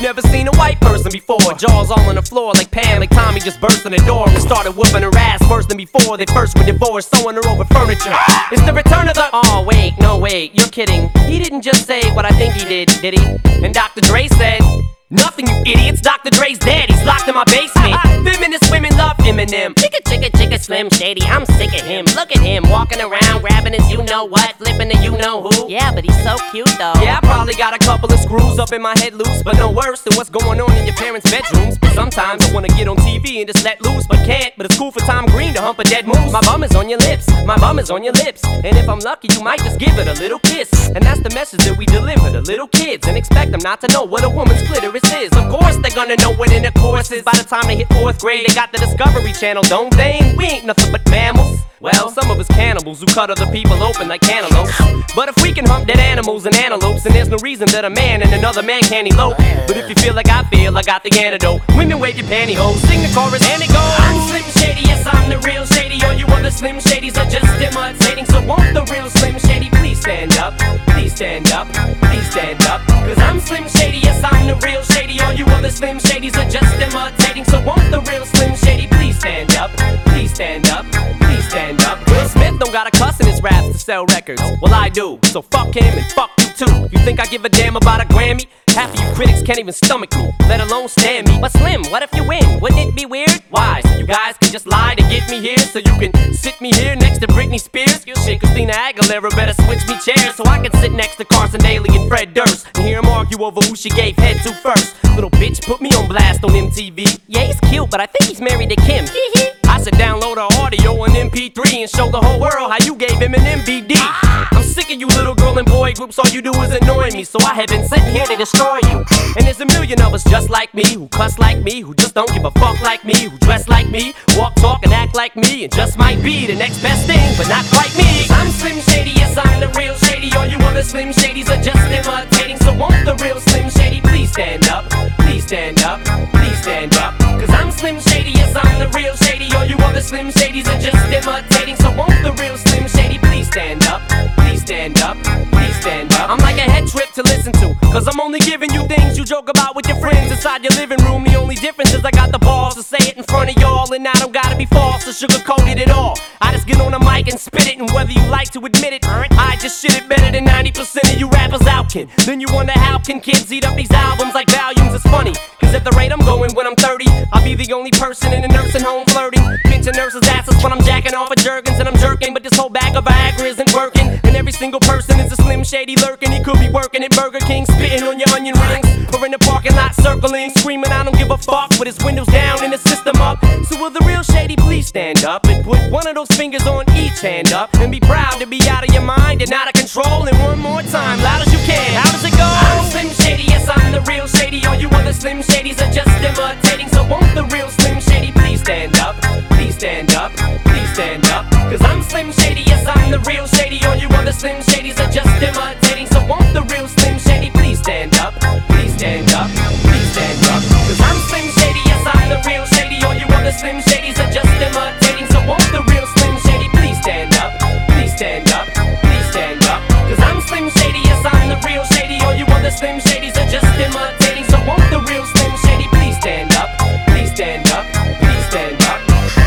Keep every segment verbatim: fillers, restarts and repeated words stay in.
never seen a white person before. Jaws all on the floor like Pam, like Tommy just burst in the door and started whooping her ass worse than before they first were divorced, sewing her over furniture. It's the return of the... Oh wait, no wait, you're kidding. He didn't just say what I think he did, did he? And Doctor Dre said... Nothing, you idiots. Doctor Dre's dead. He's locked in my basement. Feminist women love Eminem. Chicka, chicka, chicka, Slim Shady. I'm sick of him. Look at him walking around, grabbing his you-know-what, flipping the you-know-who. Yeah, but he's so cute, though. Yeah, I probably got a couple of screws up in my head loose, but no worse than what's going on in your parents' bedrooms. But sometimes I wanna get on T V and just let loose, but can't. But it's cool for Tom Green to hump a dead moose. My bum is on your lips. My bum is on your lips. And if I'm lucky, you might just give it a little kiss. And that's the message that we deliver to little kids, and expect them not to know what a woman's clitoris is. Of course they're gonna know what intercourse is. By the time they hit fourth grade, they got the Discovery Channel, don't they? We ain't nothing but mammals. Well, some of us cannibals who cut other people open like cantaloupes. But if we can hump dead animals and antelopes, then there's no reason that a man and another man can't elope. But if you feel like I feel, I got the antidote. Women wave your pantyhose, sing the chorus and it goes. I'm Slim Shady, yes I'm the real Shady. All you other Slim Shadys are just imitating. So won't the real Slim Shady please stand up? Please stand up, please stand up. Cause I'm Slim Shady, yes I'm the real Shady. All you other Slim Shadys are just imitating. So won't the real Slim Shady please stand up? Please stand up, please stand up. Will Smith don't got a cuss in his raps to sell records. Well I do, so fuck him and fuck you too. You think I give a damn about a Grammy? Half of you critics can't even stomach me, let alone stand me. But Slim, what if you win? Wouldn't it be weird? Why? So you guys can just lie to get me here, so you can sit me here next to Britney Spears? Shit, Christina Aguilera better switch me chairs so I can sit next to Carson Daly and Fred Durst and hear them argue over who she gave head to first. Little bitch put me on blast on M T V. Yeah, he's cute, but I think he's married to Kim. I should download her audio on M P three and show the whole world how you gave him an M V D. I'm sick of you little girl and boy groups, all you do is annoy me, so I have been sitting here to destroy you. And there's a million of us just like me, who cuss like me, who just don't give a fuck like me, who dress like me, walk, talk, and act like me, and just might be the next best thing, but not quite me. I'm Slim Shady, yes I'm the real Shady. All you other Slim Shadys are just imitating. So won't the real Slim Shady please stand up? Please stand up, please stand up. Cause I'm Slim Shady, yes I'm the real Shady. All you other Slim Shadys are just imitating. So won't the real Slim Shady please stand up? Please stand up, please stand up. I'm like a head trip to listen to, cause I'm only giving you things you joke about with your friends inside your living room. The only difference is I got the balls to say it in front of y'all, and I don't gotta be false or sugar-coated at all. I just get on the mic and spit it, and whether you like to admit it, I just shit it better than ninety percent of you rappers out can. Then you wonder how can kids eat up these albums like volumes. It's funny, cause at the rate I'm going when I'm thirty, I'll be the only person in a nursing home flirting, pinching nurses' asses when I'm jacking off of Jergens and I'm jerking. But this whole bag of Viagra isn't working, and every single person is a Slim Shady lurking. He could be working at Burger King, spitting on your onion rings, or in the parking lot circling, screaming I don't give a fuck with his windows down and the system up. So will the real Shady please stand up and put one of those fingers on each hand up and be proud to be out of your mind and out of control? And one more time, loud as you can, how does it go? I'm Slim Shady, yes I'm the real Shady. All you other Slim Shadys are just imitating. So won't the real Slim Shady please stand up? Please stand up, please stand up. Cause I'm Slim Shady, yes I'm the real Shady. All you other Slim Shadys are just imitating. So won't the real Slim Shady please stand up? Please stand up, please stand up. Cause I'm Slim Shady, yes I'm the real Shady. All you other Slim Shadys are just imitating. So won't the real Slim Shady please stand up? Please stand up, please stand up. Cause I'm Slim Shady, yes I'm the real Shady. All you other Slim Shadys are just imitating. So won't the real Slim Shady please stand up? Please stand up, please stand up.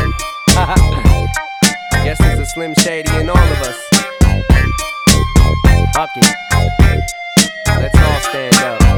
Guess there's a Slim Shady in all of us. Fuck it. Let's all stand up.